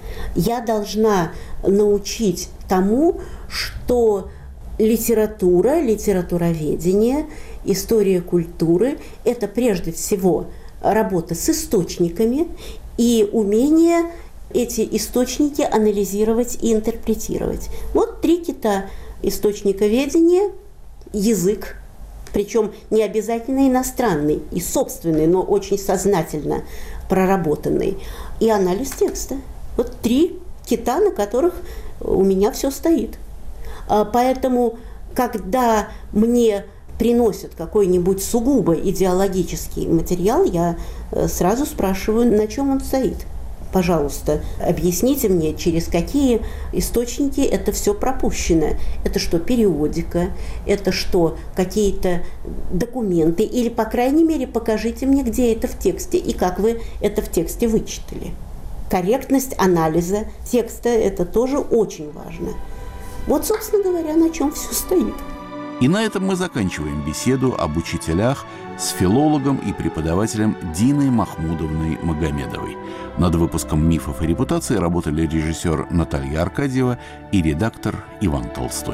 Я должна научить тому, что литература, литературоведение, история культуры – это прежде всего работа с источниками и умение эти источники анализировать и интерпретировать. Вот три кита – источниковедение, язык, причем не обязательно иностранный и собственный, но очень сознательно проработанный, и анализ текста. Вот три кита, на которых у меня все стоит. Поэтому, когда мне приносят какой-нибудь сугубо идеологический материал, я сразу спрашиваю, на чем он стоит. Пожалуйста, объясните мне, через какие источники это все пропущено. Это что, периодика? Это что, какие-то документы? Или, по крайней мере, покажите мне, где это в тексте и как вы это в тексте вычитали. Корректность анализа текста – это тоже очень важно. Вот, собственно говоря, на чем все стоит. И на этом мы заканчиваем беседу об учителях с филологом и преподавателем Диной Махмудовной Магомедовой. Над выпуском «Мифов и репутации» работали режиссер Наталья Аркадьева и редактор Иван Толстой.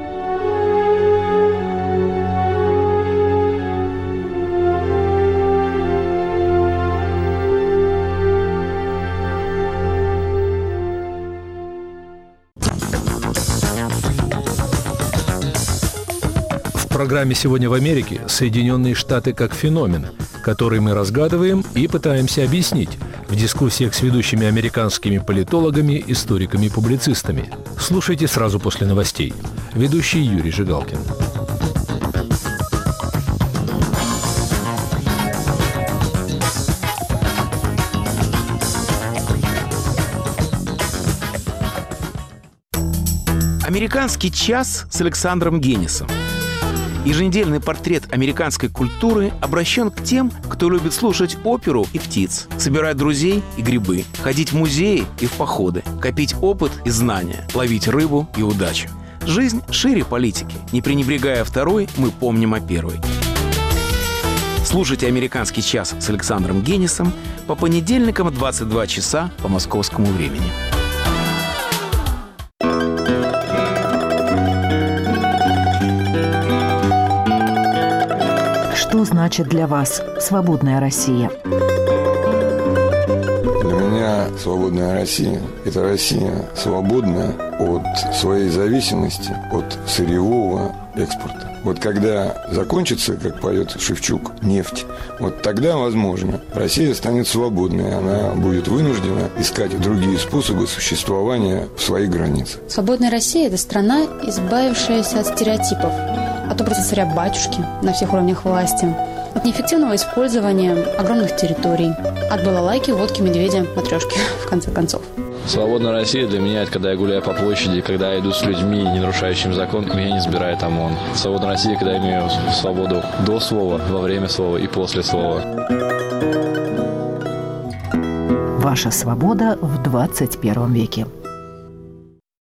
В программе «Сегодня в Америке» Соединенные Штаты как феномен, который мы разгадываем и пытаемся объяснить в дискуссиях с ведущими американскими политологами, историками и публицистами. Слушайте сразу после новостей. Ведущий Юрий Жигалкин. «Американский час» с Александром Генисом. Еженедельный портрет американской культуры обращен к тем, кто любит слушать оперу и птиц, собирать друзей и грибы, ходить в музеи и в походы, копить опыт и знания, ловить рыбу и удачу. Жизнь шире политики. Не пренебрегая второй, мы помним о первой. Слушайте «Американский час» с Александром Генисом по понедельникам в двадцать два часа по московскому времени. Что значит для вас свободная Россия? Для меня свободная Россия – это Россия свободная от своей зависимости от сырьевого экспорта. Вот когда закончится, как поет Шевчук, нефть, вот тогда, возможно, Россия станет свободной, она будет вынуждена искать другие способы существования в своих границах. Свободная Россия – это страна, избавившаяся от стереотипов, от образа царя-батюшки на всех уровнях власти, от неэффективного использования огромных территорий, от балалайки, водки, медведя, матрешки, в конце концов. Свободная Россия для меня – это когда я гуляю по площади, когда я иду с людьми, не нарушающими закон, меня не сбирает ОМОН. Свободная Россия, когда я имею свободу до слова, во время слова и после слова. Ваша свобода в двадцать первом веке.